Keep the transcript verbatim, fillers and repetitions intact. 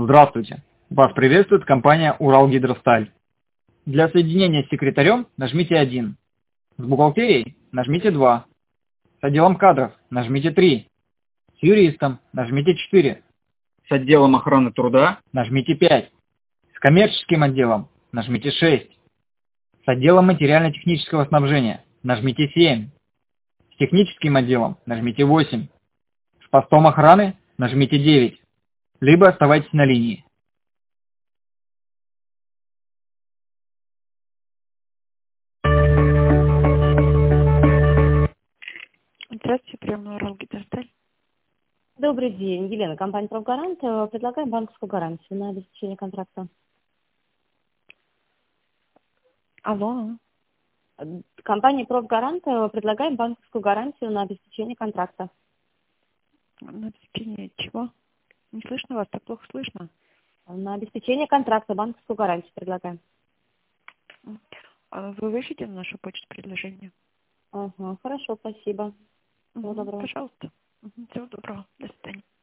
Здравствуйте! Вас приветствует компания «Уралгидросталь». Для соединения с секретарем нажмите один. С бухгалтерией нажмите два. С отделом кадров нажмите три. С юристом нажмите четыре. С отделом охраны труда нажмите пять. С коммерческим отделом нажмите шесть. С отделом материально-технического снабжения нажмите семь. С техническим отделом нажмите восемь. С постом охраны нажмите девять. Либо оставайтесь на линии. Здравствуйте, приемная Уралгидросталь. Добрый день, Елена, компания «Профгарант». Э, Предлагаем банковскую гарантию на обеспечение контракта. Алло. Э, Компания «Профгарант» э, предлагаем банковскую гарантию на обеспечение контракта. На обеспечение чего? Не слышно вас, так плохо слышно. На обеспечение контракта банковскую гарантию предлагаем. А Вы вышлите на нашу почту предложение? Ага, хорошо, спасибо. Всего Угу, доброго. пожалуйста. Угу, всего доброго. До свидания.